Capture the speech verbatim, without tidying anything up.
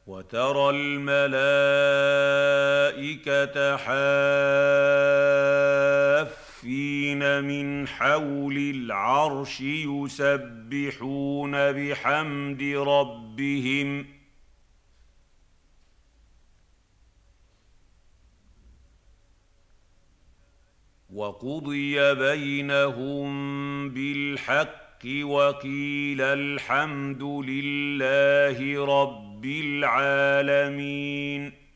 وترى الملائكة حافين من حول العرش يسبحون بحمد ربهم وقضي بينهم بالحق وقيل الحمد لله رب العالمين.